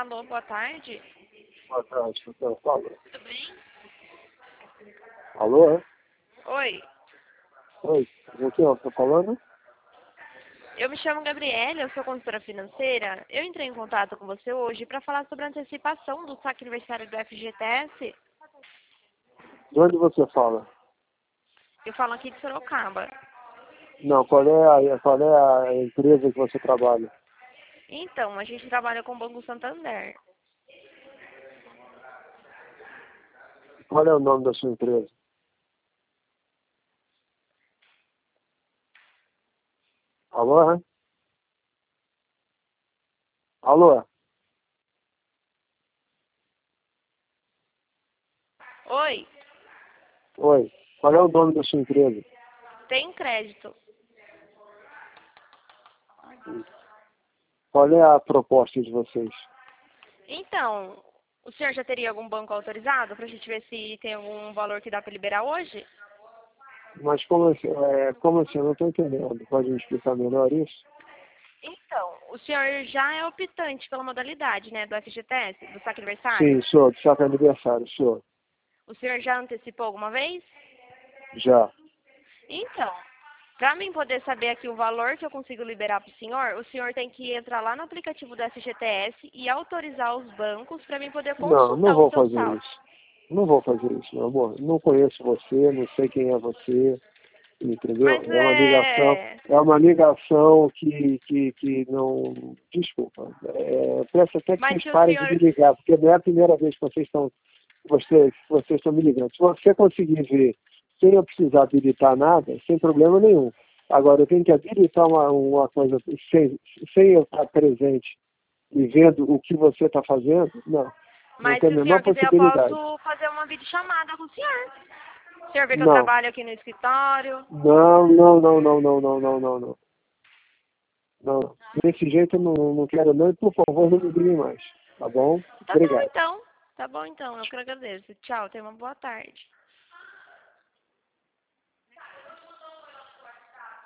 Alô, boa tarde. Boa tarde, então, fala. Tudo bem? Alô? Oi, Oi, com quem eu tô falando? eu me chamo Gabriela, eu sou consultora financeira. Eu entrei em contato com você hoje para falar sobre a antecipação do saque aniversário do FGTS. De onde você fala? Eu falo aqui de Sorocaba. Não, qual é a empresa que você trabalha? Então, a gente trabalha com o Banco Santander. Qual é o nome da sua empresa? Alô, hein? Alô? Oi, Oi, qual é o nome da sua empresa? tem crédito? Qual é a proposta de vocês? Então, o senhor já teria algum banco autorizado para a gente ver se tem algum valor que dá para liberar hoje? Mas como assim? Eu não estou entendendo. Pode me explicar melhor isso? Então, o senhor já é optante pela modalidade, né, do FGTS, do saque aniversário? Sim, sou, de saco aniversário, sou. O senhor já antecipou alguma vez? Já. Então, para mim poder saber aqui o valor que eu consigo liberar para o senhor tem que entrar lá no aplicativo do FGTS e autorizar os bancos para mim poder Não, não consultar o vou seu fazer saldo. isso. Não vou fazer isso, meu amor. Não conheço você, não sei quem é você. Entendeu? Mas É uma ligação que não. Desculpa. Peço até que mas vocês se o parem de senhor, me ligar, porque não é a primeira vez que vocês estão me ligando. Se você conseguir ver sem eu precisar habilitar nada, sem problema nenhum. Agora, eu tenho que habilitar uma coisa sem eu estar presente e vendo o que você está fazendo, não mas tem a se o menor senhor quiser eu possibilidade. posso fazer uma videochamada com o senhor. O senhor vê que eu Não, trabalho aqui no escritório. não, não, não, não, não, não, não, não, não. Não, desse jeito eu não quero não, e por favor não me ligue mais, tá bom? Tá bom Obrigado. então. Tá bom então, eu que agradeço. Tchau, tenha uma boa tarde.